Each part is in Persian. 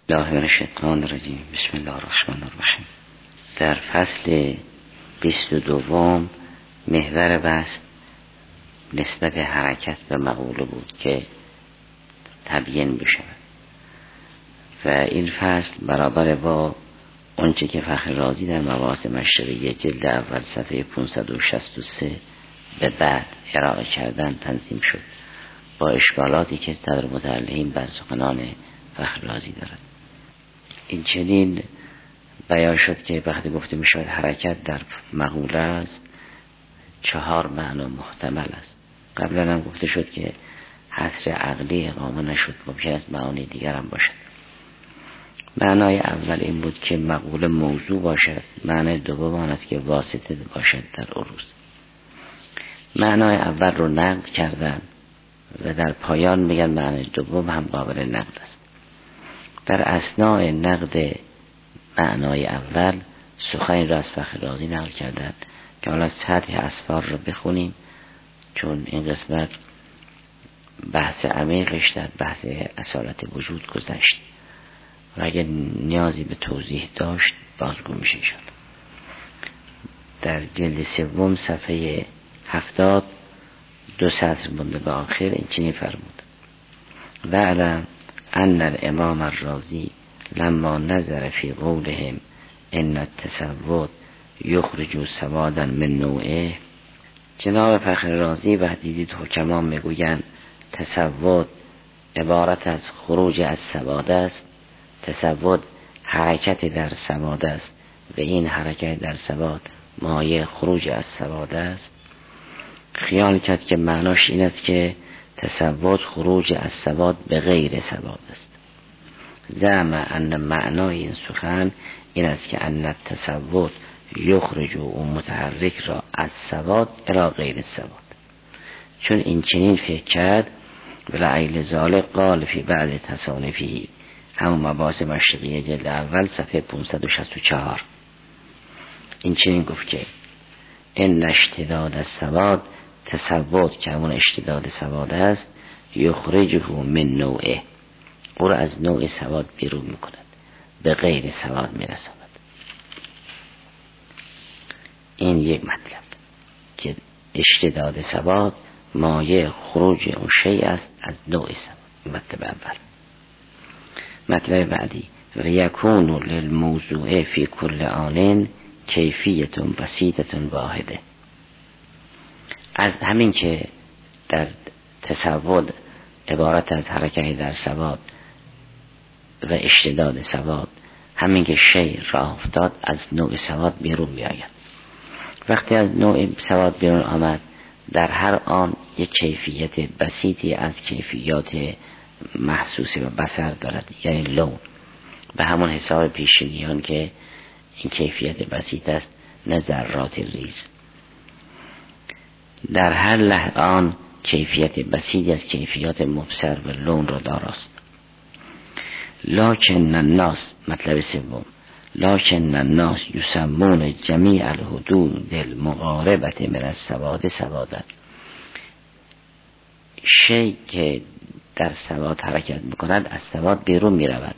الله من الشیطان الرجیم. بسم الله الرحمن الرحیم. در فصل 22 محور بحث نسبت حرکت به مقوله بود که تبیین بشه و این فصل برابر با اونچه که فخر رازی در مباحث مشرقیه جلد اول صفحه 563 به بعد ارائه کردن تنظیم شد با اشکالاتی که صدر متعلقین بر سخنان فخر رازی دارد. این چنین بیان شد که وقتی گفته می شود حرکت در مقوله است 4 معنا محتمل است. قبلا هم گفته شد که حصر عقلی اقامه نشد، ممکن است معانی دیگر هم باشد. معنای اول این بود که مقوله موضوع باشد، معنای دوم آن است که واسطه باشد در عروض. معنای اول رو نقد کردن و در پایان میگن معنای دوم هم قابل نقد است. در اثناء نقد معنای اول سخنی را از فخر رازی نقل کردند که حالا سطح اسفار رو بخونیم، چون این قسمت بحث عمیقش در بحث اصالت وجود گذشت و اگر نیازی به توضیح داشت بازگو میشه شد. در جلد 3 صفحه 70 2 سطر مونده به آخر این چنین فرمود: و علم ان الامام الرازی لما نظر فی قولهم ان التصوت یخرج سوادا من نوعه. جناب فخر رازی وقتی دید حکما میگویند تصوت عبارت از خروج از سواد است، تصوت حرکت در سواد است و این حرکت در سواد مایه خروج از سواد است، خیال کرد که معناش این است که تصوت خروج از سواد به غیر سواد است. زعم ان معنای این سخن این است که ان التصوت یخرج و متحرک را از سواد الى غیر سواد. چون این چنین فکر کرد ولعیل ذالک قال فی بعد تصانیفی، همون مباحث مشرقیه جلد اول صفحه 564 این چنین گفت که ان اشتداد السواد تصوت که همون اشتداد سواد است یخرجه من نوعه، او را از نوع سواد بیرون میکند، به غیر سواد میرساند. این یک مطلب که اشتداد سواد مایه خروج اون شیء است از نوع سواد. مطلب اول. مطلب بعدی: و یکون للموضوع فی کل آن کیفیت بسیطه واحده. از همین که در تصوت عبارت از حرکت در سواد و اشتداد سواد، همین که شیء راه افتاد از نوع سواد بیرون میآید. وقتی از نوع سواد بیرون آمد در هر آن یک کیفیت بسیطی از کیفیات محسوس و بصر دارد، یعنی لون، به همون حساب پیشینیان که این کیفیت بسیط است نه ذرات ریز. در هر لحظه آن کیفیت بسیطی از کیفیات مبصر و لون را داراست. لکن الناس، مطلب سوم، لکن الناس یسمون جمیع الحدود المقاربه من السواد سوادا. شیء که در سواد حرکت میکند از سواد بیرون میرود،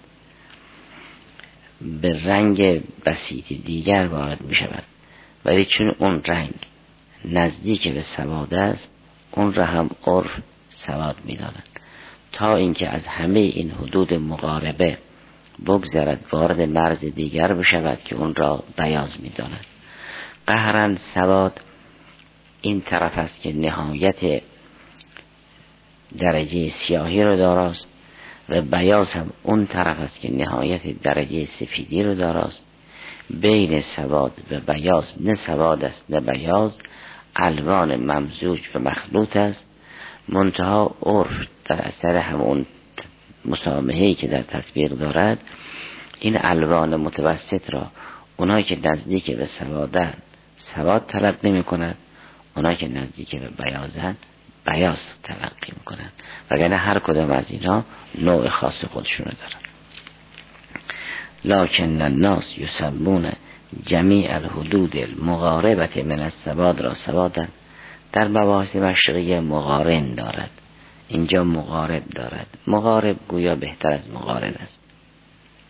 به رنگ بسیط دیگر وارد میشود، ولی چون اون رنگ نزدیک به سواد است اون را هم عرف سواد میداند، تا اینکه از همه این حدود مقاربه بگذرد وارد مرز دیگر بشود که اون را بیاض میداند. قهرن سواد این طرف است که نهایت درجه سیاهی رو داراست و بیاض هم اون طرف است که نهایت درجه سفیدی رو داراست. بین سواد و بیاض نه سواد است نه بیاض، الوان ممزوج و مخلوط است. منتها عرف در اثر همون مسامحه‌ای که در تطبیق دارد این الوان متوسط را اونایی که نزدیک به سوادن سواد طلب نمی کند، اونایی که نزدیک به بیاضن بیاض تلقی می کنند، وگرنه هر کدام از اینا نوع خاص خودشون دارن. لکن الناس یسمون جمیع الحدود المقاربه من السواد را سوادا. در مباحث مشرقیه مقارن دارد، اینجا مقارب دارد. مقارب گویا بهتر از مقارن است.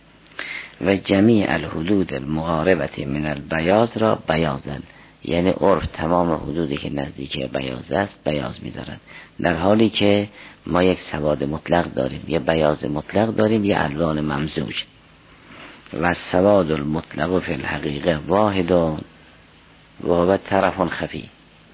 و جمیع الحدود المقاربه من البیاض را بیاضن، یعنی عرف تمام حدودی که نزدیک بیاض است بیاض می‌دارد، در حالی که ما یک سواد مطلق داریم، یا بیاض مطلق داریم، یا الوان ممزوج. و السواد المطلق فی الحقیقه واحد و هو طرف خفی.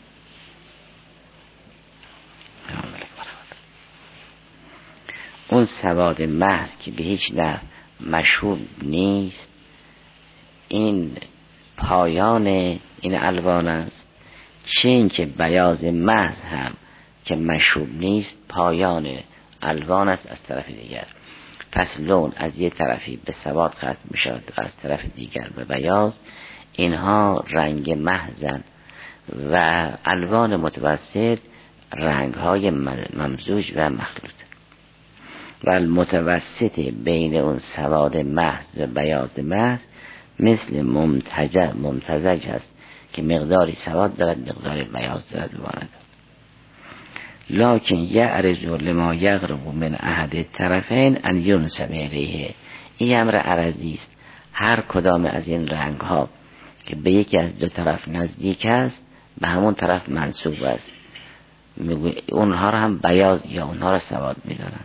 اون سواد محض که به هیچ نحو مشهود نیست، این پایان این الوان است، چه این که بیاض محض هم که مشهود نیست پایان الوان است از طرف دیگر. پس لون از یک طرفی به سواد ختم می شود و از طرف دیگر به بیاض. اینها رنگ محضن و الوان متوسط رنگ های ممزوج و مخلوط. و المتوسط بین اون سواد محض و بیاض محض مثل ممتزج هست که مقداری سواد دارد مقداری بیاض دارد واند. لکن یعرض لما یقرب من احد الطرفین ان ینسب الیه. این امر عرضی است، هر کدام از این رنگ ها که به یکی از دو طرف نزدیک است به همون طرف منسوب است، اونها را هم بیاض یا اونها را سواد می‌دانند.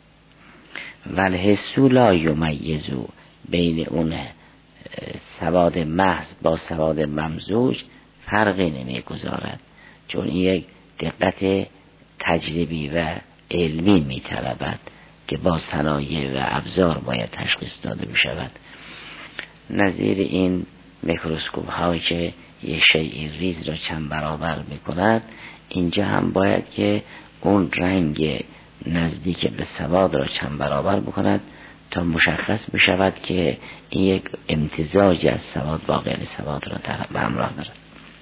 والحس لا یمیز بین اون سواد محض با سواد ممزوج فرقی نمی‌گذارد، چون این یک دقت تجربی و علمی می‌طلبد که با صنایع و ابزار باید تشخیص داده بشود. نظیر این میکروسکوپ هایی که یه شیء ریز را چند برابر می‌کند، اینجا هم باید که اون رنگ نزدیک به سواد را چند برابر بکند تا مشخص بشود که این یک امتزاج از سواد با غیر سواد را به همراه دارد.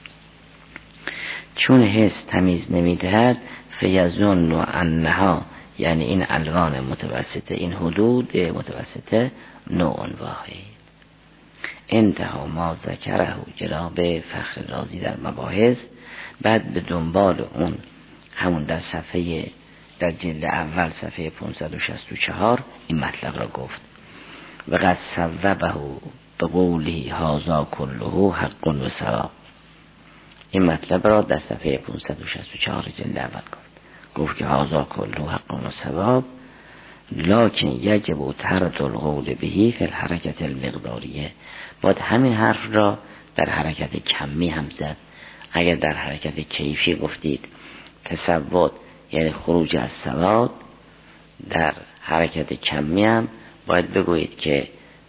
چون حس تمیز نمی‌دهد فیظن انها، یعنی این الوان متوسطه، این حدود متوسطه، نوع واحد. انتها ما ذکره جناب فخر رازی در مباحث. بعد به دنبال اون همون در جلد اول صفحه 564 این مطلب را گفت. و قد صوبه به قولی هذا کله حق و ثواب. این مطلب را در صفحه 564 جلد اول گفت که هذا کله حق و ثواب، لکن یجب طرد القول بهی فی الحرکت المقداریه. باید همین حرف را در حرکت کمی هم زد. اگر در حرکت کیفی گفتید تسود یعنی خروج از سواد، در حرکت کمی هم باید بگویید که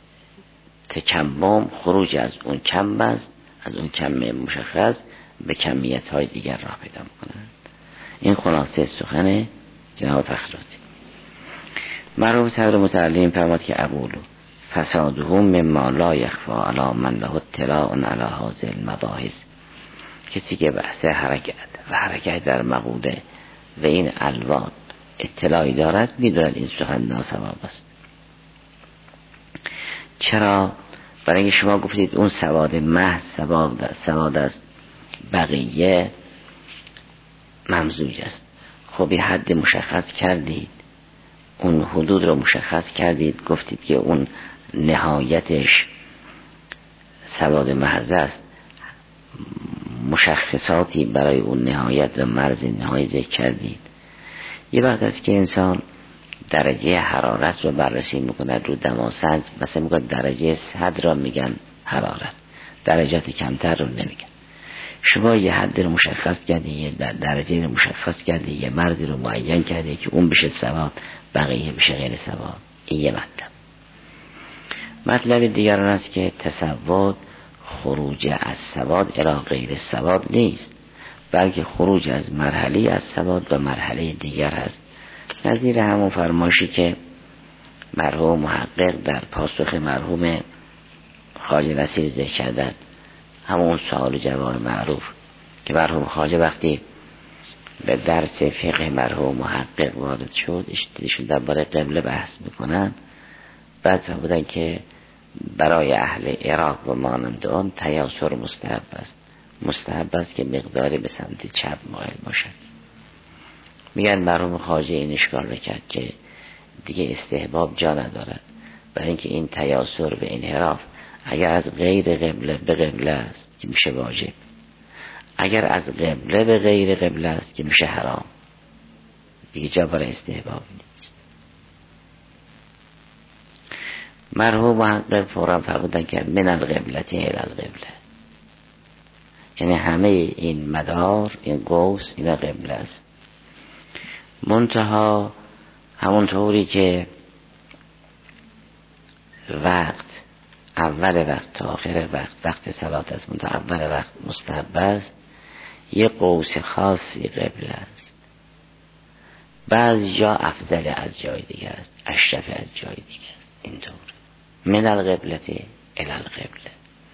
تکمم خروج از اون کم است، از اون کم مشخص به کمیت های دیگر راه پیدا میکنند. این خلاصه سخن جناب فخرازی. مرحوم صدر متعلم فرمود که اقولو فسادهم مما لا یخفا علی من له اطلاع علی هذه المباحث. کسی که بحث حرکت در مقوله و این الوان اطلاعی دارد میدوند این سخن ناسواب است. چرا؟ برای اینکه شما گفتید اون سواد محض سواد است، بقیه ممزوج است. خب این حد مشخص کردید، اون حدود رو مشخص کردید، گفتید که اون نهایتش سواد محض است، مشخصاتی برای اون نهایت و مرز نهایی ذکر کردید. یه وقت است که انسان درجه حرارت رو بررسی میکنه رو دماسنج، مثلا میگه درجه 100 را میگن حرارت، درجات کمتر رو نمیگن. شما یه حد رو مشخص کردی، یه درجه رو مشخص کردی، یه مرزی رو معین کردی که اون بشه سواد، بقیه بشه غیر سواد. این یه مطلب دیگر اون است که تصواد خروج از سواد الی غیر سواد نیست، بلکه خروج از مرحله از سواد به مرحله دیگر هست. نظیر همون فرمایشی که مرحوم محقق در پاسخ مرحوم خواجه نصیر ذکر کردند، همون سوال جواب معروف که مرحوم خواجه وقتی به درس فقه مرحوم محقق وارد شد اشتیشون درباره قبله بحث میکنن، بعد فرمودن که برای اهل عراق و مانند آن تیاسر مستحب است، مستحب است که مقداری به سمت چپ مایل باشد. میگن مرحوم خواجه این اشکال کرد که دیگه استحباب جا ندارد، برای اینکه این تیاسر به انحراف اگر از غیر قبله به قبله است که میشه واجب، اگر از قبله به غیر قبله است که میشه حرام، دیگه جا برای استحباب نیست. مرحوم محقق فورا فرمودن که من القبلة الی القبله، یعنی همه این مدار، این قوس، این قبله است. منتها همونطوری که وقت اول وقت تا آخر وقت صلات است، منتها اول وقت مستحب است، یه قوس خاصی قبله است. بعضی جا افضل از جای دیگه است، اشرف از جای دیگه است. اینطور من القبلة الی القبله.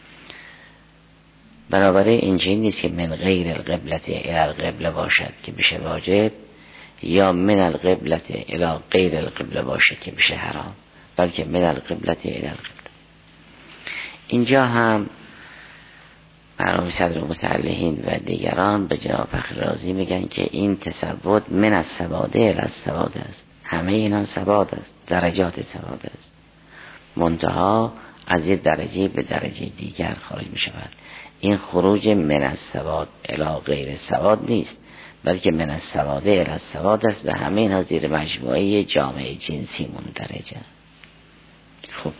بنابراین اینجوری نیست که من غیر القبلة الی القبله باشد که بشه واجب، یا من القبلة الی غیر القبله باشه که بشه حرام، بلکه من القبلة الی القبله. اینجا هم مرحوم صدر مصلحین و دیگران به جناب فخر رازی میگن که این تصوت من از سواده الی از سواده است. همه اینا سواد است، درجات سواد است، منتها از یک درجه به درجه دیگر خارج می شود. این خروج من از سواد الی غیر سواد نیست، بلکه من از سواده الی از سواد است. به همه اینا زیر مجموعه جامعه جنسی مندرجه. خب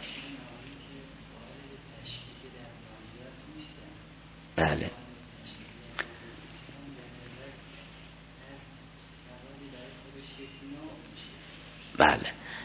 بله بله،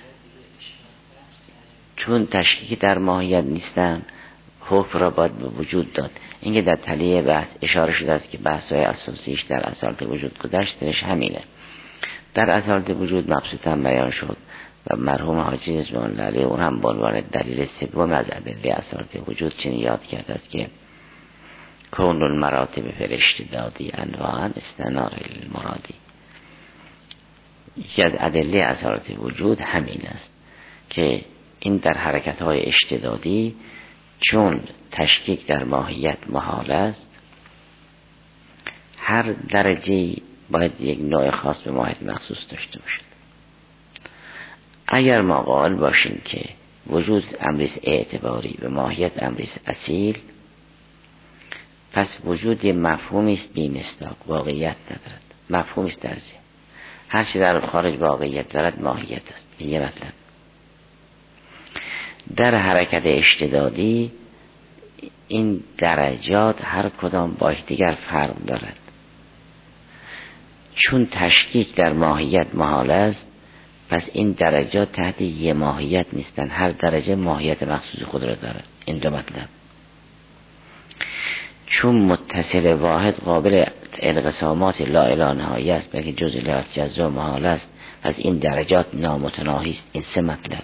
چون تشکیک در ماهیت نیستن حکم را باید به وجود داد. اینکه در تلیه بحث اشاره شده است که بحث‌های اساسیش در اصالت وجود گذشتش همینه. در اصالت وجود مبسوطا بیان شد و مرحوم حاجی رضوان الله علیه اون هم به عنوان دلیل سوم از ادله اصالت وجود چنین یاد کرده است که کون المراتب فی الاشتدادی انواعا استنار المرادی. یکی از ادله اصالت وجود همین است که این در حرکت‌های اشتدادی چون تشکیک در ماهیت محال است، هر درجه باید یک نوع خاص به ماهیت مخصوص داشته باشد. اگر ما قائل باشیم که وجود امریست اعتباری و ماهیت امریست اصیل، پس وجود یه مفهومی است بی مصداق، واقعیت ندارد، مفهومی است در ذهن. هر چی در خارج واقعیت دارد ماهیت است. یه مطلب در حرکت اشتدادی این درجات هر کدام با یکدیگر فرق دارد. چون تشکیک در ماهیت محال است، پس این درجات تحت یه ماهیت نیستن، هر درجه ماهیت مخصوص خود را دارد. این دو مطلب. چون متصل واحد قابل انقسامات لا الی نهایه است، بلکه جزئیات جزا محال است، پس این درجات نامتناهی است. این سه مطلب.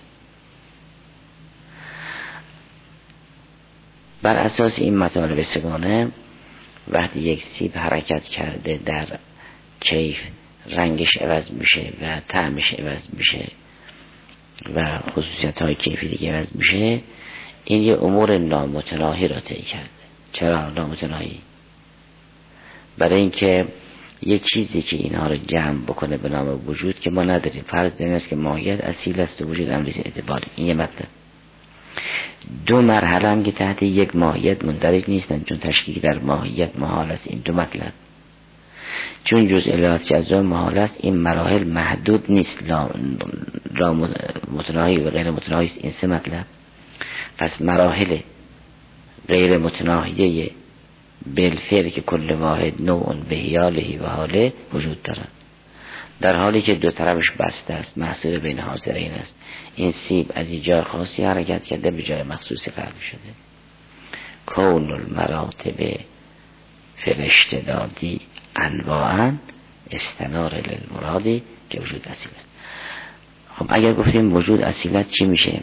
بر اساس این مطالب سگانه وقتی یک سیب حرکت کرده در کیف رنگش عوض میشه و طعمش عوض میشه و خصوصیت های کیفی دیگه عوض میشه، این یه امور نامتناهی را طی کرده. چرا نامتناهی؟ برای اینکه یه چیزی که اینها رو جمع بکنه به نام وجود که ما نداریم. فرض این است که ماهیت اصیل است و وجود امریست اعتباری. این یه مطلب. دو مرحله هم که تحت یک ماهیت مندرج نیستن، چون تشکیک در ماهیت محال است. این دو مطلب. چون جزئیات جزا محال است، این مراحل محدود نیست، لا متناهی و غیر متناهی است. این سه مطلب. پس مراحل غیر متناهیه بالفعل که کل واحد نوع بهیاله و حاله وجود دارد، در حالی که دو طرفش بسته است، محصول بین حاضرین است. این سیب از این جای خاصی حرکت کرده به جای مخصوصی قرار شده. کون المراتب فی الاشتدادی انواعا استنار للمرادی که وجود اصیل است. خب اگر گفتیم وجود اصیل است چی میشه؟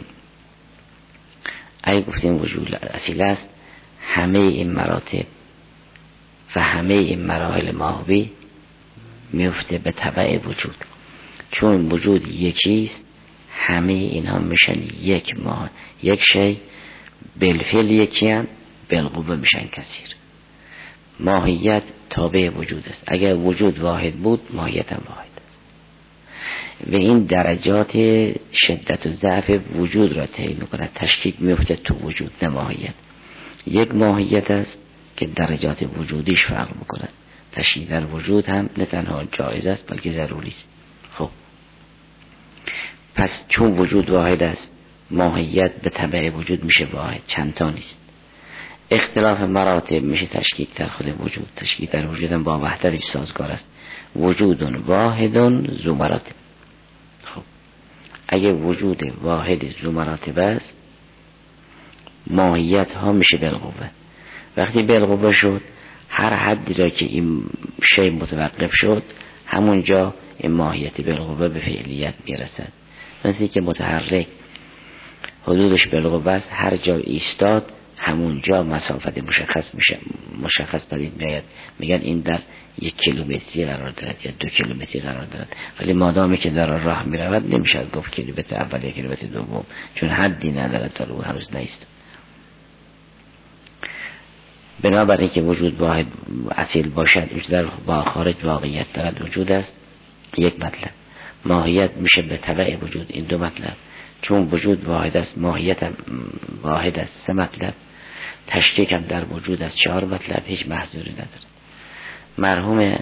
اگر گفتیم وجود اصیل است، همه این مراتب و همه این مراحل ماهوی میفته به تبع وجود. چون وجود یکیست، همه اینها میشن یک شی، بالفعل یکیان، بالقوه میشن کثیر. ماهیت تابع وجود است. اگر وجود واحد بود ماهیت هم واحد است. و این درجات شدت و ضعف وجود را طی می‌کند. تشکیک می‌افته تو وجود، نه ماهیت. یک ماهیت است که درجات وجودیش فرق می‌کند. تشکیک در وجود هم نه تنها جایز است بلکه ضروری است. خب پس چون وجود واحد است، ماهیت به تبع وجود میشه واحد، چند تا نیست. اختلاف مراتب میشه تشکیک در خود وجود. تشکیک در وجود هم با وحدت سازگار است. وجود واحد ذو مراتب. خب اگه وجود واحد ذو مراتب است، ماهیت ها میشه بالقوه. وقتی بالقوه شد، هر حدی را که این شی متوقف شد، همونجا این ماهیت بالقوه به فعلیت میرسد. مثل که متحرک حدودش بالقوه است، هر جا ایستاد همونجا مسافت مشخص پدید میاد. میگن این در 1 کیلومتری قرار دارد یا 2 کیلومتری قرار دارد، ولی مادامی که داره راه میرود نمیشه گفت کیلومتر اول یا کیلومتر دوم، چون حدی ندارد تا رو هنوز نیست. بنابراین که وجود واحد اصیل باشد، وجود با خارج واقعیت دارد، وجود است یک مطلب. ماهیت میشه به تبع وجود، این دو مطلب. چون وجود واحد است، ماهیت هم واحد است، 3 مطلب. تشکیک هم در وجود است، 4 مطلب. هیچ محظوری ندارد. مرحوم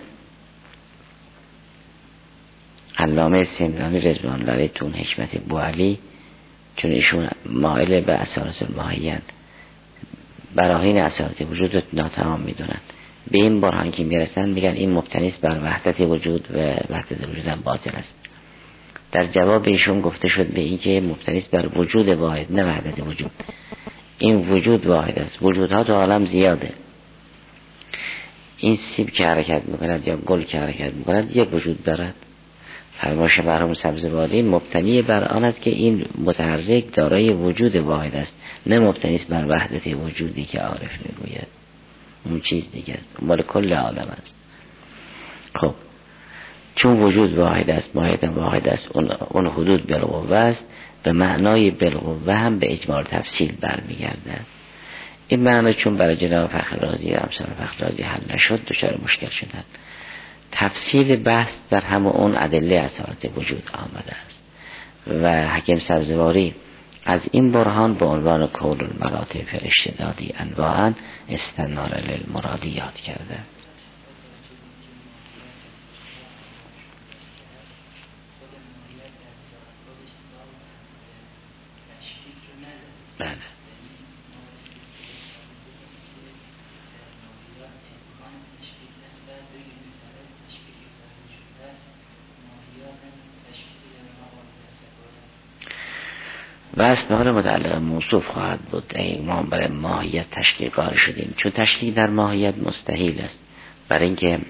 علامه سمنانی رضوان الله علیه تون حکمت بوعلی، چون ایشون مائل به اساس الماهیت، براهین اساس وجود رو ناتمام میدونن. به این برهان که میرسن میگن این مبتنی است بر وحدت وجود و وحدت وجود هم باطل است. در جواب ایشون گفته شد به این که مبتنی است بر وجود واحد، نه وحدت وجود. این وجود واحد است. وجودها تو عالم زیاده. این سیب که حرکت میکند یا گل که حرکت میکند یک وجود دارد. فرمایش مرحوم سبزواری مبتنی بر آن است که این متحرک دارای وجود واحد است، نه مبتنی است بر وحدت وجودی که عارف میگوید. اون چیز دیگه است، مال کل عالم است. خب چون وجود واحد است، ماهیت واحد است، اون حدود بالقوه است، به معنای بالقوه هم به اجمال تفصیل برمیگرده. این معنی چون برای جناب فخر رازی و امثال فخر رازی حل نشد، دچار مشکل شدن. تفصیل بحث در همه اون ادله اثرات وجود آمده است و حکیم سبزواری از این برهان به عنوان کول المراتب اشتدادی انواعا استنار للمرادی یاد کرده. بله. بس به حال متعلق موصوف خواهد بود. ما برای ماهیت تشکیل قائل شدیم، چون تشکیل در ماهیت مستحیل است. برای اینکه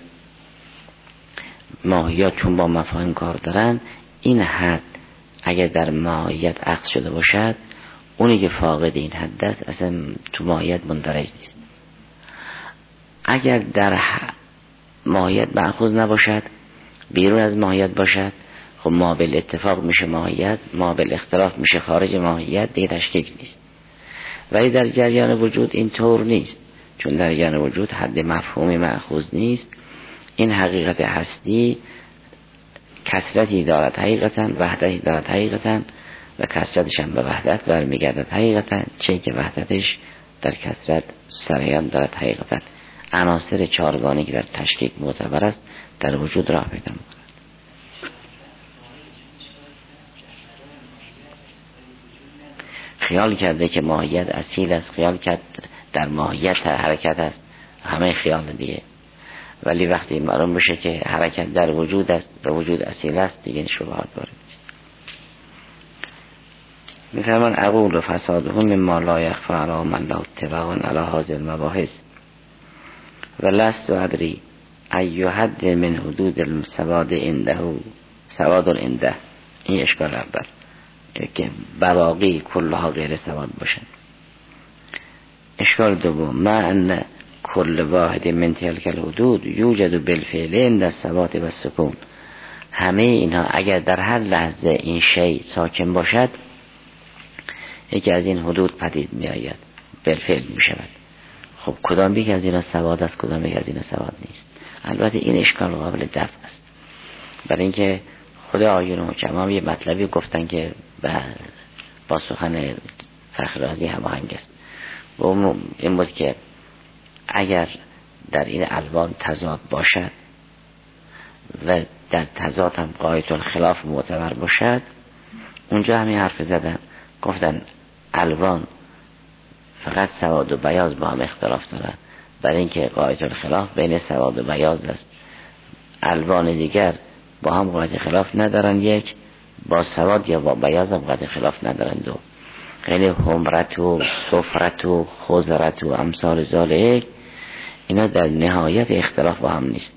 ماهیت چون با مفاهیم کار دارن، این حد اگر در ماهیت عکس شده باشد، اونی که فاقد این حد است اصلا تو ماهیت مندرج نیست. اگر در ماهیت مأخوذ نباشد، بیرون از ماهیت باشد، خب ما بالاتفاق میشه ماهیت، ما بالاختلاف میشه خارج ماهیت، دیگه تشکیک نیست. ولی در جریان وجود این طور نیست، چون در جریان وجود حد مفهومی مأخوذ نیست. این حقیقت هستی کثرتی دارد حقیقتا، وحدتی دارد حقیقتا، و کثرتش هم به وحدت برمیگردد حقیقتا، چه که وحدتش در کثرت سریان دارد حقیقتا. عناصر 4گانه که در تشکیک معتبر است در وجود راه پیدا می‌کند. خیال کرده که ماهیت اصیل است، خیال کرد در ماهیت حرکت است، همه خیال دیگه. ولی وقتی معلوم بشه که حرکت در وجود است و وجود اصیل است، دیگه شبهات وارد نیست. میفرمان اقول و فسادهم مما لا یخفی علی من لا اطلاع علی هذه المباحث و لست ادری ای حد من حدود السواد عنده. این اشکال اول که بواقی کلها غیر سواد باشن. اشکال دوم ما ان کل واحد من تلک الحدود یوجد بالفعل عند الثبات و السکون. همه اینها اگر در هر لحظه این شی ساکن باشد، یکی از این حدود پدید می آید، بالفعل می شود. خب کدام یک از اینا سواد است، کدام یک از اینا سواد نیست؟ البته این اشکال قابل دفع است، برای اینکه خود آیون حکما هم یه مطلبی گفتن که با سخن فخر رازی هماهنگ است و این بود که اگر در این الوان تضاد باشد و در تضاد هم غایت الخلاف معتبر باشد، اونجا همین حرف زدن، گفتن الوان فقط سواد و بیاض با هم اختلاف دارن، برای اینکه غایت الخلاف بین سواد و بیاض است. الوان دیگر با هم غایت خلاف ندارن، یک با سواد یا با بیاض هم غایت خلاف ندارن، دو خیلی حمرت و صفرت و خضرت و امثال ذالک اینا در نهایت اختلاف با هم نیست،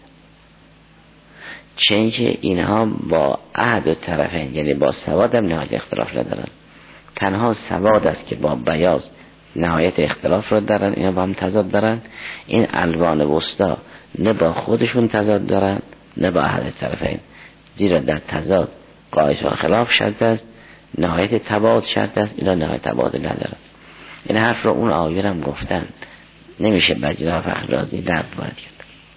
چون که اینها با احد و طرفین یعنی با سواد هم نهایت اختلاف ندارن. تنها سواد است که با بیاض نهایت اختلاف را دارن، اینا با هم تضاد دارن. این الوان وسطا نه با خودشون تضاد دارن نه با احد طرفین، زیرا در تضاد غایت الخلاف شرط است، نهایت تباعد شرط است، اینا نهایت تباعد ندارن. این حرف را اون آیون هم گفتن، نمیشه بر جناب فخر رازی درد وارد کرد.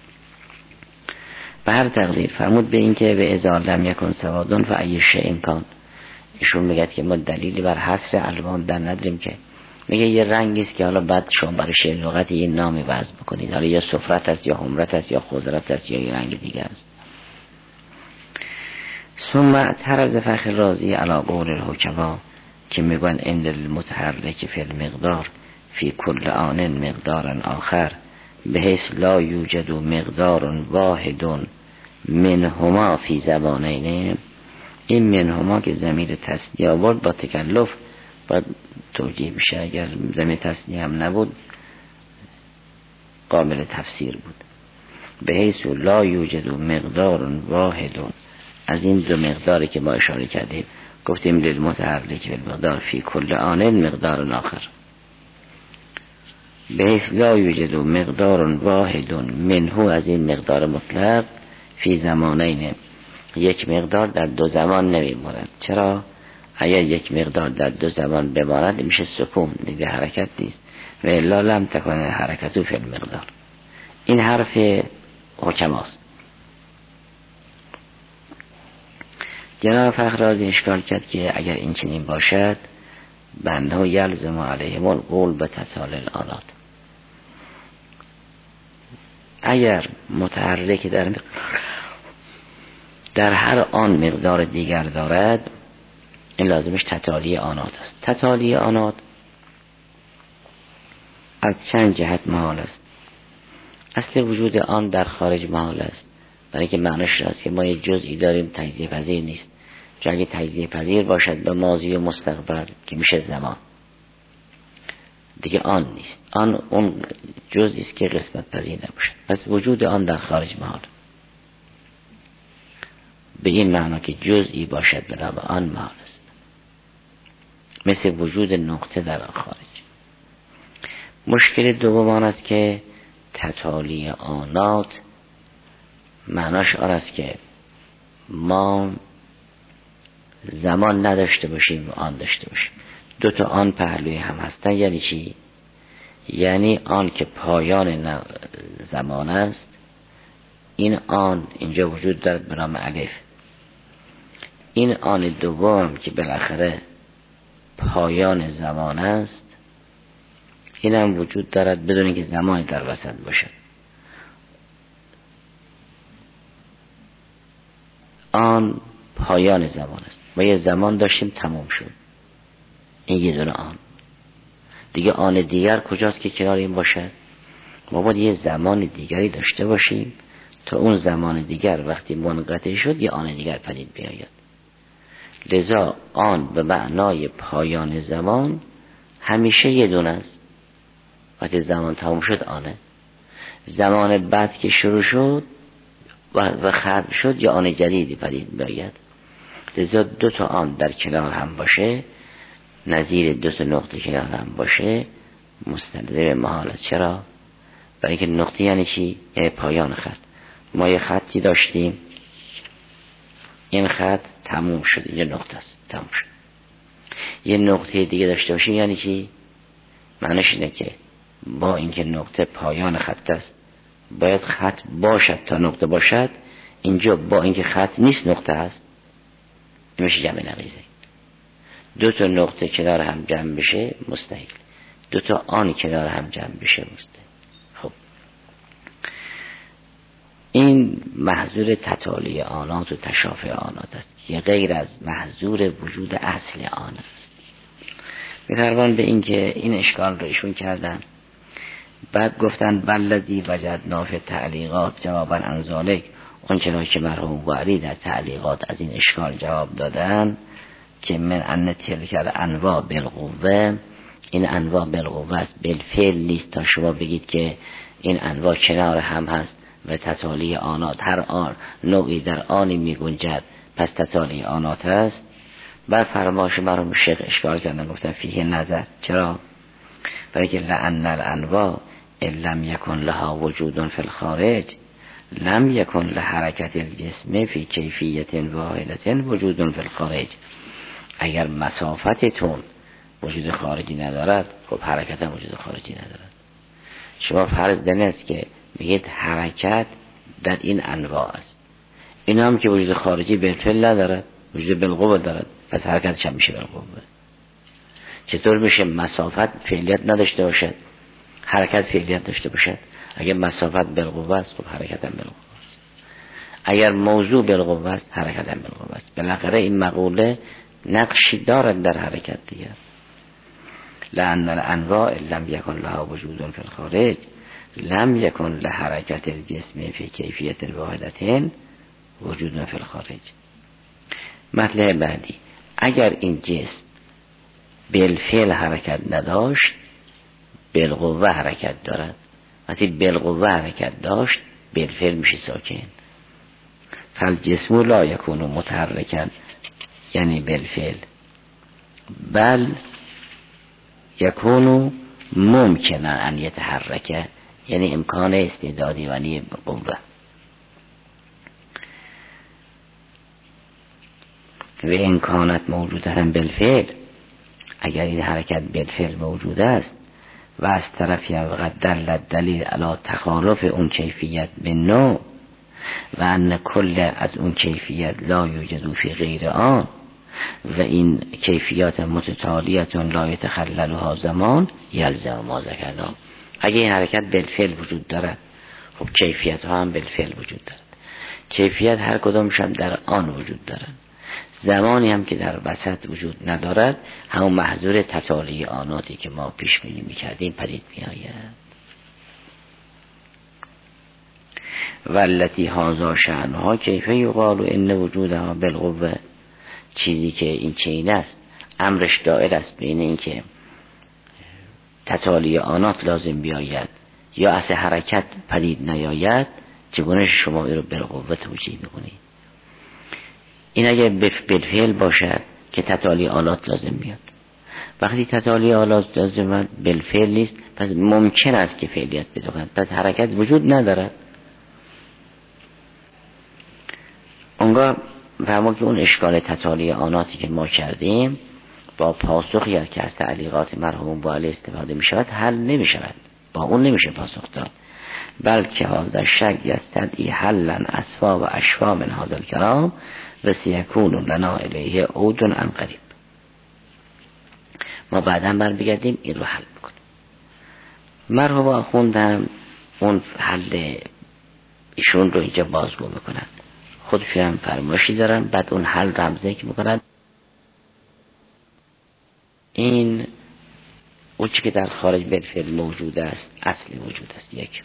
به هر تقدیر فرمود به این که به ازار لم یکن سوادون و ای شیء کان. ایشون میگه که ما دلیلی بر حصر الوان در نداریم، که میگه یه رنگی است که حالا بعد شما برای شعر لغت یه نامی وضع بکنید، حالا یا صفرت است یا حمرت است یا خضرت است یا یه رنگ دیگه است. ثم اعترض فخر رازی علی قول الحکما که میگن ان المتحرک فی المقدار فی کل آن مقدار آخر بحیث لا یوجد مقدار واحد منهما فی زبانین. این منهما که ضمیر تثنیه آورد با تکلف باید توجیه بشه، اگر ضمیر تثنیه هم نبود قابل تفسیر بود. بحیث لا یوجد مقدار واحد، از این دو مقداری که ما اشاره کردیم گفتیم للمتحرک فی المقدار فی کل آن مقدار آخر، بحیث لا یوجد مقدار واحد منه، از این مقدار مطلق فی زمانین، یک مقدار در دو زمان نمیماند. چرا؟ اگر یک مقدار در دو زمان بماند میشه سکون، دیگه حرکت نیست. و الا لم تکن حرکتو فی المقدار. این حرف حکماست. جناب فخر رازی اشکال کرد که اگر این چنین باشد بنده یلزم علیهم القول به تتال الآلات. اگر متحرک در هر آن مقدار دیگر دارد، این لازمش تتالی آنات است. تتالی آنات از چند جهت محال است. اصل وجود آن در خارج محال است، برای که معنیش است که ما یک جزئی داریم تجزیه پذیر نیست. چون اگه تجزیه پذیر باشد به ماضی و مستقبل که میشه زمان، دیگه آن نیست. آن اون جزئی است که قسمت پذیر نباشد، پس وجود آن در خارج محال. به این معنا که جزئی باشد بنا به آن محال است، مثل وجود نقطه در آن خارج. مشکل دوم آن است که تتالی آنات معناش آن است که ما زمان نداشته باشیم و آن داشته باشیم. دو تا آن پهلوی هم هستن. یعنی چی؟ یعنی آن که پایان زمان است، این آن اینجا وجود دارد به نام الف. این آن دوم که بالاخره پایان زمان است، این هم وجود دارد بدون اینکه زمانی در وسط باشد. آن پایان زمان است. ما یه زمان داشتیم تمام شد، این یه دونه آن دیگه. آن دیگر کجاست که کنار این باشد؟ ما باید یه زمان دیگری داشته باشیم تا اون زمان دیگر وقتی منقطع شد یه آن دیگر پدید بیاید. لذا آن به معنای پایان زمان همیشه یه دونه است. وقتی زمان تمام شد آنه، زمان بعد که شروع شد و ختم شد یا آن جدیدی پدید بیاید. لذا دو تا آن در کنار هم باشه، نظیر دو تا نقطه کنار هم باشه، مستلزم محال است. چرا؟ برای که نقطه یعنی چی؟ یعنی پایان خط. ما یه خطی داشتیم، این خط تموم شد، اینجا نقطه است، تموم شد. یه نقطه دیگه داشته باشیم یعنی چی؟ معنیش اینه که با اینکه نقطه پایان خط است باید خط باشد تا نقطه باشد. اینجا با اینکه خط نیست نقطه است، میشه جمع نقیضه. دو تا نقطه کنار هم جمع بشه مستحیل، دو تا آن کنار هم جمع بشه مستحیل. خب این محظور تتالی آنات و تشافع آنات است که غیر از محظور وجود اصل آن است. می‌فرمان به این که این اشکال رو ایشون کردن. بعد گفتن بلذی وجدنا فی تعلیقات جوابا عن ذلک، اون چنانکه که مرحوم بوعلی در تعلیقات از این اشکال جواب دادن که من ان تلک الانواع بالقوه، این انواع بالقوه است، بالفعل نیست تا شما بگید که این انواع کنار هم هست و تتالی آنات هر آن نوعی در آنی می گنجد پس تتالی آنات است. بر فرمایش مرحوم شیخ اشکال کردن، گفتن فیه نظر. چرا؟ برای که لأن الانواع ان لم یکن لها وجود فی الخارج لم یکن لحرکت الجسم فی کیفیت واحدة وجود فی الخارج. اگر مسافتتون وجود خارجی ندارد، خب حرکت هم وجود خارجی ندارد. شما فرض دانست که میگید حرکت در این انواع است، این هم که وجود خارجی بالفعل ندارد، وجود بالقوه دارد، پس حرکتش هم میشه بالقوه. چطور میشه مسافت فعلیت نداشته باشد حرکت فعلیت داشته باشد؟ اگر مسافت بالقوه است، خب حرکت هم بالقوه است. اگر موضوع بالقوه است، حرکت هم بالقوه است. بالاخره این مقوله نقشی دارد در حرکت دیگر. لأن الانواع لم یکن لها وجود فی الخارج لم یکن لحرکت الجسم فی کیفیت واحدة وجود فی الخارج. مطلب بعدی، اگر این جسم بالفعل حرکت نداشت، بالقوه حرکت دارد. وقتی بالقوه حرکت داشت، بالفعل میشه ساکن. فالجسم لا یکون متحرکا یعنی بالفعل، بل یکون ممکنا ان یتحرک یعنی امکان استعدادی ونی قوه. و امکانات موجوده هم بالفعل، اگر این حرکت بالفعل موجود است و از طرفی هم وقت دلیل علی تخالف اون کیفیت به نوع و ان کل از اون کیفیت لا یوجد فی غیر آن و این کیفیات متتالیتون لا یتخللها زمان یلزم ما ذکرنا. اگه این حرکت بالفعل وجود دارد، خب کیفیت ها هم بالفعل وجود دارد. کیفیت هر کدامش هم در آن وجود دارد. زمانی هم که در وسط وجود ندارد، همون محظور تتالی آناتی که ما پیش بینی میکردیم پدید میآید. والتی هازا شأنها کیفه یقال ان وجودها بالقوه، چیزی که این چین است امرش دائر است بین این که تتالی آنات لازم بیاید یا اصل حرکت پدید نیاید، چگونه شما این رو بالقوه توجیه میکنید؟ این اگه بالفعل باشد که تتالی آلات لازم بیاد. وقتی تتالی آلات لازم بالفعل نیست، پس ممکن است که فعلیت پیدا کند، پس حرکت وجود ندارد. اونگاه فهمو که اون اشکال تتالی آناتی که ما کردیم با پاسخی که از تعلیقات مرحوم بوعلی استفاده می شود حل نمی شود، با اون نمیشه پاسخ داد. بلکه هذا شک یستدعی حلا اسوا و اشوا من هذا الکلام و سیکون لنا الیه عود عن قریب. ما بعدا بگردیم این رو حل بکنیم. مرحوم خوندم اون حل ایشون رو اینجا بازگو میکنند، خودشون هم فرمایشی دارن، بعد اون حل رو هم ذکر میکنند. این اون چی که در خارج بالفعل موجود است اصلی وجود است یک،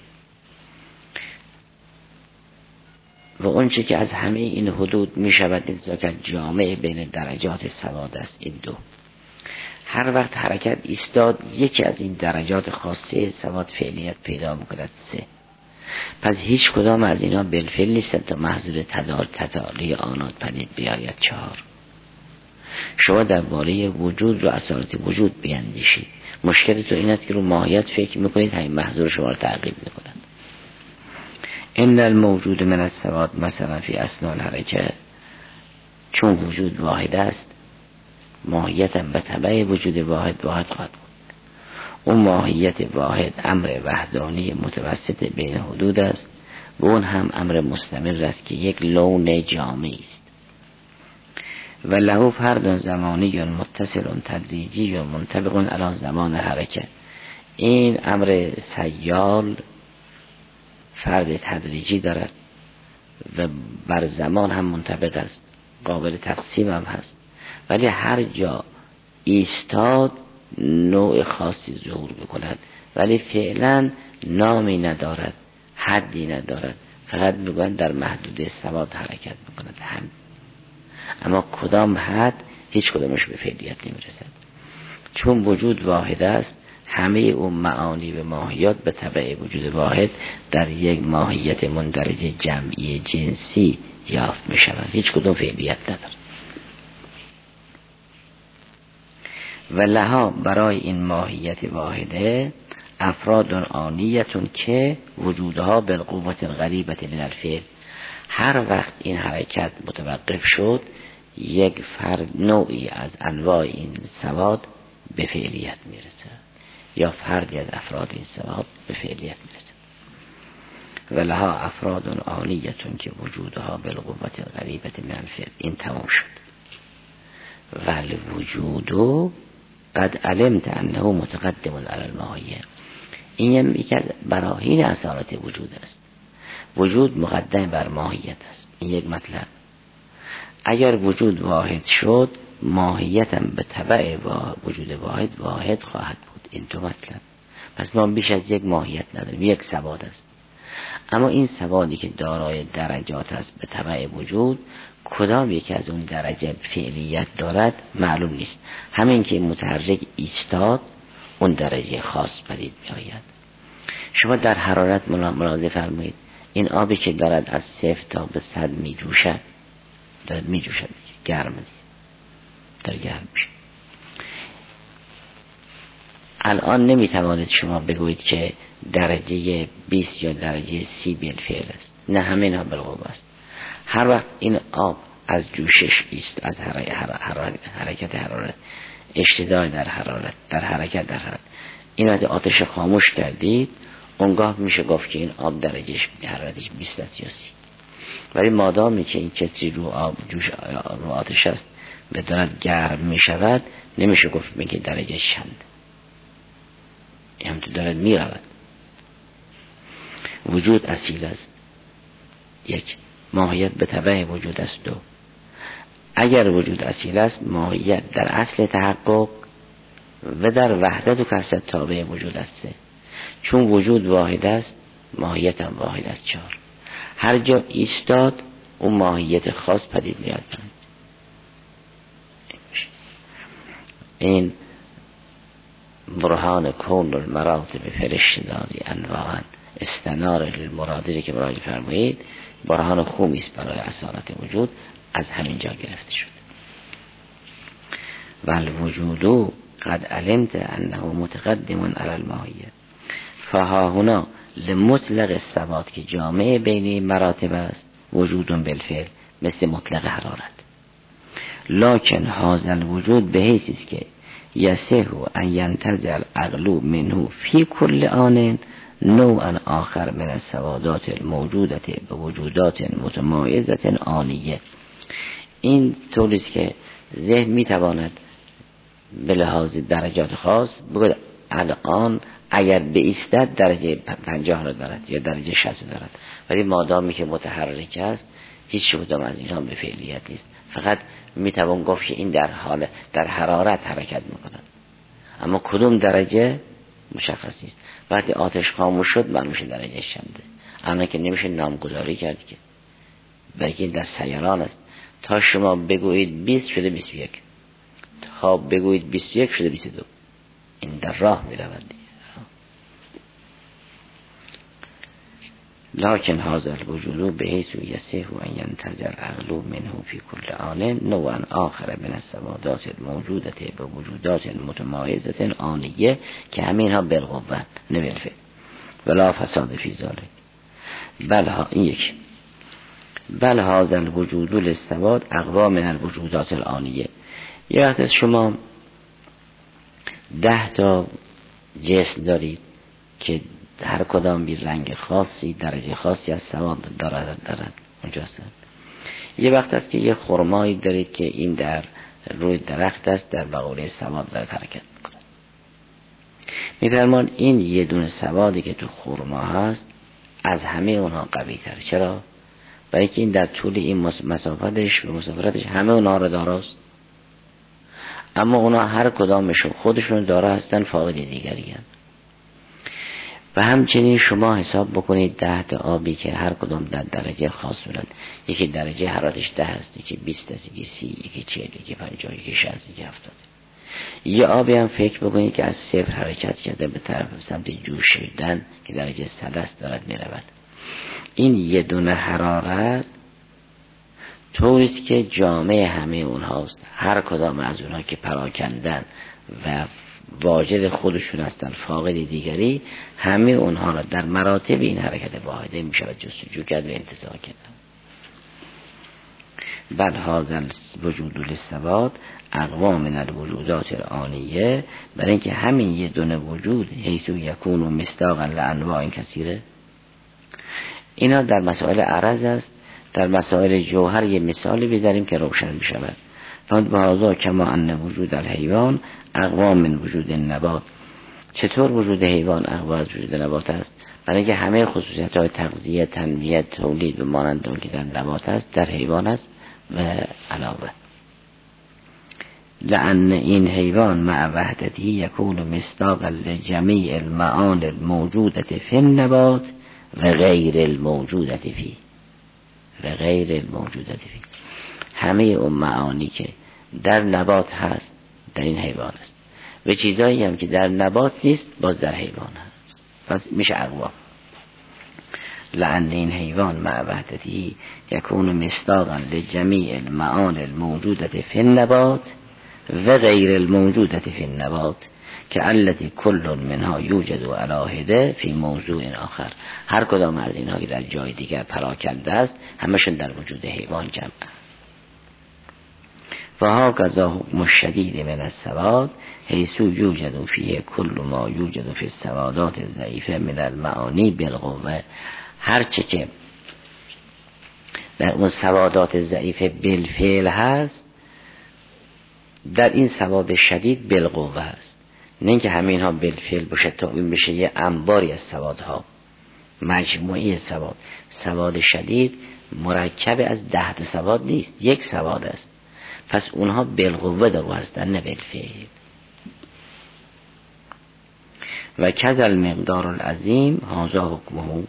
و اون چی که از همه این حدود می شود اجزا کرد جامع بین درجات سواد است این دو. هر وقت حرکت ایستاد یکی از این درجات خاصه سواد فعلیت پیدا میکند سه. پس هیچ کدام از اینا بالفعل نیستند تا محضور تتالی آنات پدید بیاید چهار. شما درباره وجود رو اصالت وجود بیندیشید، مشکل تو این است که رو ماهیت فکر میکنید همین محضور شما رو تعقیب میکنند. ان الموجود من السواد مثلا فی اثناء الحرکه، چون وجود واحد است ماهیت هم به تبع وجود واحد خواهد بود. اون ماهیت واحد امر وحدانی متوسط بین حدود است و اون هم امر مستمر است که یک لون جامعی است. و له فرد زمانی متصل تدریجی و منطبق علی زمان حرکت. این امر سیال فرد تدریجی دارد و بر زمان هم منطبق است، قابل تقسیم هم هست، ولی هر جا ایستاد نوع خاصی ظهور بکند، ولی فعلا نامی ندارد، حدی ندارد، فقط میگن در محدوده سواد حرکت بکند هم. اما کدام حد هیچ کدامش به فعلیت نمیرسد، چون وجود واحد است. همه اون معانی و ماهیات به تبع وجود واحد در یک ماهیت مندرج جمعی جنسی یافت می شود، هیچ کدام فعلیت ندارد. و لها برای این ماهیت واحده افراد آنیتون که وجودها بالقوت الغریبة من الفعل. هر وقت این حرکت متوقف شد یک فرد نوعی از انواع این سواد به فعلیت میرسه، یا فردی از افراد این سواد به فعلیت میرسه. و لها افراد آنیتون که وجودها بالقوت الغریبة من الفعل. این تمام شد. ولی وجودو قد علمت انه متقدم علی الماهیه. این یکی از براهین اصالت وجود است. وجود مقدم بر ماهیت است. این یک مطلب. اگر وجود واحد شد ماهیتم به تبع وجود واحد خواهد بود. این تو مطلب. پس ما بیش از یک ماهیت نداریم، یک سواد است. اما این سوادی که دارای درجات است به تبع وجود، کدام یکی از اون درجه فعلیت دارد معلوم نیست. همین که متحرک ایستاد اون درجه خاص پدید می آید. شما در حرارت ملاحظه فرمایید، این آبی که دارد از 0 تا به 100 می جوشد، دارد می جوشد، گرم داره گرم میشه. الان نمی توانید شما بگویید که درجه 20 یا درجه 30 بالفعل است. نه، همه اینا بالقوه است. هر وقت این آب از جوشش است، از حرکت حرارت، اشتداد در حرارت، در حرکت در حرارت، این وقتی آتش خاموش کردید اونگاه میشه گفت که این آب درجهش حرارتش 20 است یا 30. ولی مادامی که این کتری رو آب جوش رو آتش است و دارد گرم میشود، نمیشه گفت میگه درجهش چند، این هم تو دارد میرود. وجود اصیل است. یک، ماهیت به تبع وجود است. دو، اگر وجود اصیل است ماهیت در اصل تحقق و در وحدت و کثرت تابع وجود است. سه، چون وجود واحد است ماهیت هم واحد است. چهار، هر جا ایستاد اون ماهیت خاص پدید میاد. این برهان کون المراتب فرشتداری انواعا استنار للمرادی که برای فرمایید برهان خوبی است برای اصالت وجود، از همین جا گرفته شد. والوجود قد علمت انه متقدم علی الماهیه فها هنا لمطلق الثبات که جامعه بین مراتب است وجود بالفعل مثل مطلق حرارت. لکن هذا الوجود به حیثی است که یصح ان ینتزع العقل منه فی کل آن نوعا آخر من السوادات الموجودة به وجودات متمایزة آنیه. این طوری است که ذهن میتواند به لحاظ درجات خاص بگوید الان اگر به ایستد درجه 50 را دارد یا درجه 60 دارد، ولی مادامی که متحرک است هیچ کدام از اینها به فعلیت نیست. فقط میتوان گفت که این در حرارت حرکت میکند، اما کدوم درجه مشخص نیست. وقتی آتش خاموش شد معلوم میشه درجه چنده. اما که نمیشه نامگذاری کرد که، بلکه در سیران است. تا شما بگویید 20 شده 21، تا بگویید 21 شده 22. این در راه میرود. لكن هذا الوجود بحيث يصح أن ينتزع العقل منه في كل آن نوعا آخر من السوادات الموجودة بوجودات متمایزة آنیه که همینها بالقوة نبالفعل ولا فساد في ذلك. بل هذا الوجود للسواد اقوى من الوجودات الآنیه. یه وقت از شما 10 تا جسم دارید که هر کدام بی رنگ خاصی درجه خاصی از سواد دارد اونجا هستند. یه وقت است که یه خرمایی دارید که این در روی درخت است، در بقوله سواد دارد حرکت میکنه. میفرمان این یه دونه سوادی که تو خرما هست از همه اونها قوی تر. چرا؟ برای که این در طول این مسافتش و مسافرتش همه اونها رو داراست، اما اونها هر کدامشون خودشون دارا هستن، فاقد دیگری هستن. و همچنین شما حساب بکنید 10 تا آبی که هر کدام در درجه خاص بودن، یکی درجه حرارتش 10 است، یکی 20 است، یکی 30، یکی 40، یکی 50، یکی 60، یکی 70. یه آبی هم فکر بکنید که از صفر حرکت کرده به طرف سمت جوشیدن که درجه 100 است دارد میرود. این یه دونه حرارت طوریست که جامعه همه اونهاست، هر کدام از اونها که پراکندن و واجد خودشون هستن، فاقد دیگری، همه اونها را در مراتب این حرکت واحده می شود جستجو کرد و انتزاع کرد. بل هذا وجود للسواد اقوا من الوجودات الآنیه، برای اینکه همین یه دونه وجود حیث یکون مصداقا لانواع کثیره. اینا در مسائل عرض است. در مسائل جوهر یه مثالی بذاریم که روشن می شود. فهذا کما ان وجود الحیوان اقوا من وجود النبات. چطور وجود حیوان اقوا از وجود نبات است؟ برای اینکه همه خصوصیت های تغذیه، تنمیه، تولید و مانند اون که در نبات است در حیوان است و علاوه. لأن این حیوان مع وحدته یکون مصداقا لجمیع المعانی الموجودة فی النبات و غیر الموجودة فی همه اون معانی که در نبات هست در این حیوان است و چیزایی هم که در نبات نیست باز در حیوان هست، پس میشه اقوا. لأن این حیوان مع وحدته یکون مصداقا لجمیع المعانی الموجودة فی النبات و غیر الموجودة فی النبات که التي کل منها یوجد علی حده فی موضوع آخر. هر کدام از اینها که در جای دیگر پراکنده است همشون در وجود حیوان جمع. و هکذا حکم الشدید من السواد حیث یوجد فیه کل ما یوجد فی السوادات الضعیفه من المعانی بالقوه. هرچه که در اون سوادات ضعیفه بالفعل هست در این سواد شدید بالقوه هست. نه اینکه همین ها بالفعل باشه تا این بشه یه انباری از سوادها، مجموعی سواد. سواد شدید مرکب از 10 تا سواد نیست، یک سواد است، پس اونها بالقوه در هستن نه بالفعل. و کذا المقدار العظیم هذا حکمه.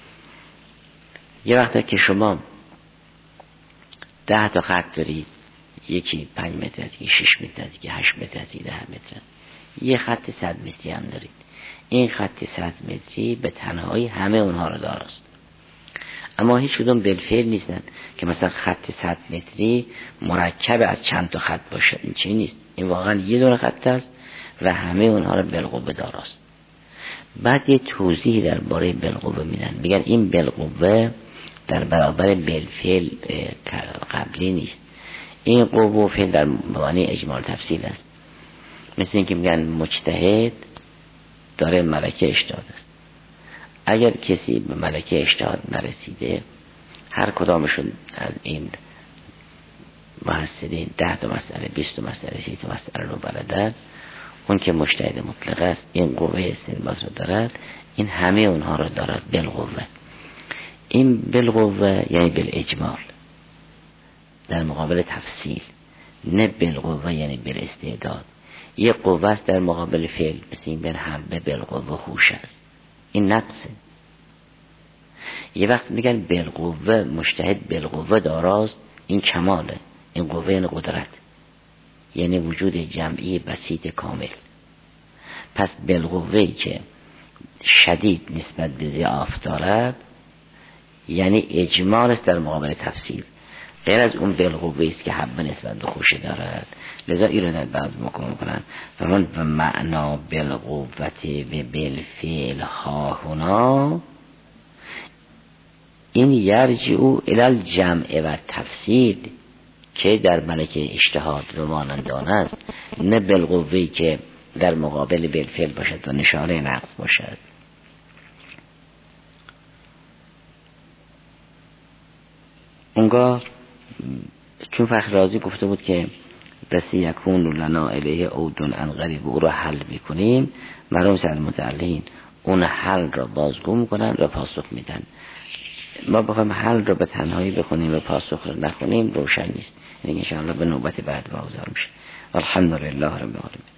یه وقتا که شما 10 تا خط دارید، یکی 5 متر است، یکی 6 متر است، یکی 8 متر است، یکی 10 متر، یه خط 100 متری هم دارید. این خط 100 متری به تنهایی همه اونها رو دارست، اما هیچ کدوم بالفعل نیستن که مثلا خط 100 متری مرکب از چند تا خط باشه. این چیزی نیست، این واقعا یه دونه خط است و همه اونها رو بالقوه دارست. بعد یه توضیح درباره بالقوه میدن، میگن این بالقوه در برابر بالفعل قبلی نیست. این قوه و فعل در معنی اجمال تفصیل است. مثل اینکه میگن مجتهد داره ملکه اجتهاد است. اگر کسی به ملکه اجتهاد نرسیده، هر کدامشون از این محصلین 10 تا مسئله، 20 تا مسئله، 30 تا مسئله رو بلدن، اون که مجتهد مطلق است این قوه استنباط رو دارد، این همه اونها رو دارد بالقوه. این بالقوه یعنی بالاجمال در مقابل تفصیل، نه بالقوه یعنی بالاستعداد. یه قوه است در مقابل فعل، مثل این بین همه بالقوه خوش است، این نقصه. یه وقت میگن بالقوه مجتهد بالقوه داراست، این کماله. این قوه یعنی قدرت، یعنی وجود جمعی بسیط کامل. پس بالقوه‌ای که شدید نسبت به ضعاف دارد یعنی اجمال است در مقابل تفصیل، غیر از اون بالقوه‌ای است که حب نسبت به خوش دارد. لذا این رو در بعض میکنن فرمان و معنا بالقوت و بالفعل ها هنا، این یرجعو الی الجمع و تفصیل که در ملکه اجتهاد و مانندان است، نه بالقوه‌ای که در مقابل بالفعل باشد و نشانه نقص باشد. اونگاه چون فخر رازی گفته بود که رسی یکون لنا الیه عودن ان غریب، او را حل میکنیم، مرحوم سید متعلین اون حل را بازگو میکنن و پاسخ میدن. ما بخوایم حل را به تنهایی بخونیم و پاسخ را نخونیم روشن نیست. یعنی انشاءالله به نوبت بعد واگذار میشه. الحمدلله رب العالمین.